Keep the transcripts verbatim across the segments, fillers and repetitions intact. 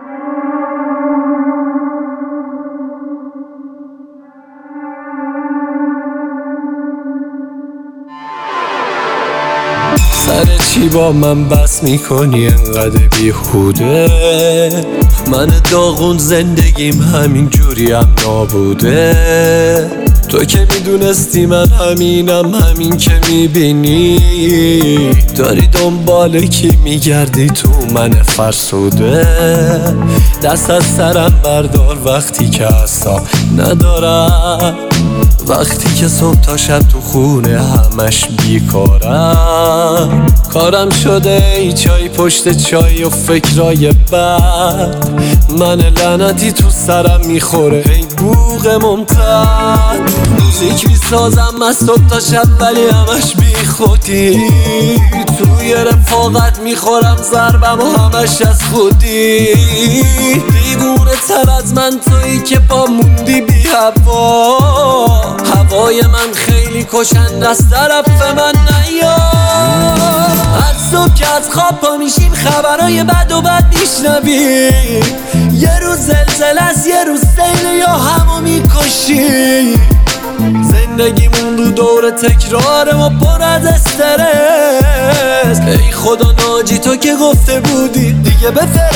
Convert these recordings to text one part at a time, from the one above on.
سر چی با من بس میکنی انقدر بیهوده؟ من داغون زندگیم همین جوری هم نابوده. تو که میدونستی من همینم، همین که میبینی داری دنبال کی میگردی تو من فرسوده. دست از سرم بردار وقتی که اصلا ندارم، وقتی که صبح تا شب تو خونه همش بیکارم. کارم شده ای چای پشت چای و فکرای بد، من لعنتی تو سرم میخوره ای بوق ممتد. موزیک میسازم از صبح تا شب ولی همش بی خودی، توی رفاقت میخورم ضربم و همش از خودی. دیوونه تر از من تویی که با موندی بی هوا، هوای من خیلی کشند از طرف من نیا. هر صبح که از خواب پا میشیم خبرای بد و بد میشنویم، یه روز زلزله است یه روز سیل یا همو میکشی. زندگیمون رو دور تکراره و پر از استرس، ای خدا ناجی تو که گفته بودی دیگه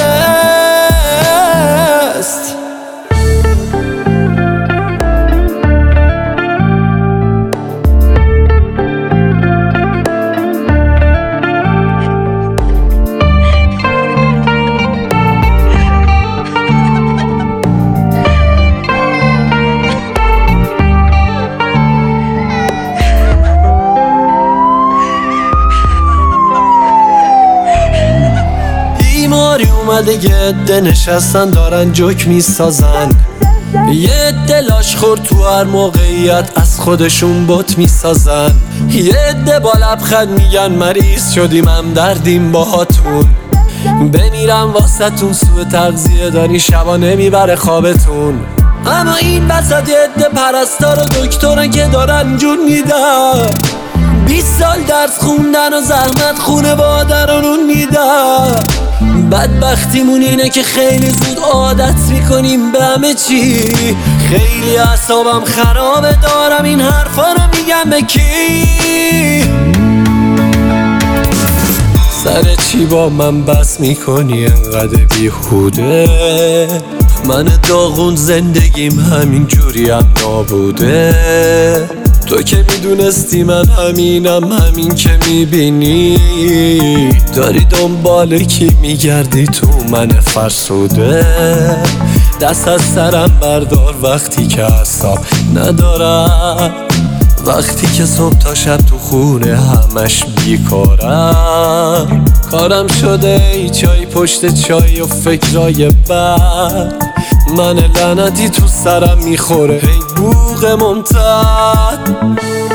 بفرست. بیماری اومده یه عده نشستن دارن جوک میسازن، یه عده لاش خورد تو هر موقعیت از خودشون بت میسازن، یه عده با لبخند میگن مریض شدیم هم دردیم باهاتون. بمیرم واسهتون سوء تغذیه داری شبا نمیبره خوابتون. اما این وسط یه عده پرستار و دکترن که دارن جون میدن، بیست سال درس خوندن و زحمت خونه بادرانون میدن. بدبختیمون اینه که خیلی زود عادت میکنیم به همه چی. خیلی اعصابم خرابه دارم این حرفا رو میگم به کی؟ سر چی با من بس میکنی انقدر بیهوده؟ من داغون زندگیم همین جوری هم نابوده. تو که میدونستی من همینم، همین که میبینی داری دنبال کی میگردی تو من فرسوده. دست از سرم بردار وقتی که اصلا ندارم، وقتی که صبح تا شب تو خونه همش بیکارم. کارم شده ای چای پشت چای و فکرای بد، من لعنتی تو سرم میخوره ای بوق ممتد.